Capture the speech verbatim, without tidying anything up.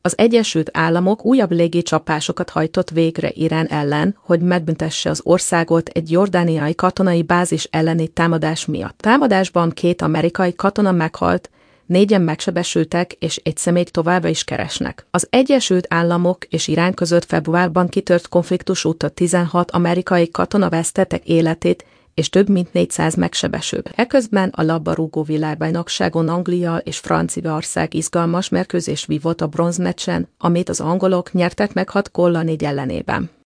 Az Egyesült Államok újabb légicsapásokat hajtott végre Irán ellen, hogy megbüntesse az országot egy jordániai katonai bázis elleni támadás miatt. Támadásban két amerikai katona meghalt, négyen megsebesültek, és egy személyt továbbra is keresnek. Az Egyesült Államok és Irán között februárban kitört konfliktus óta tizenhat amerikai katona vesztette életét, és több mint négyszáz megsebesült. Eközben a labdarúgó világbajnokságon Anglia és Franciaország izgalmas mérkőzést vívott a bronzmeccsen, amit az angolok nyertek meg hat góllal négy ellenében.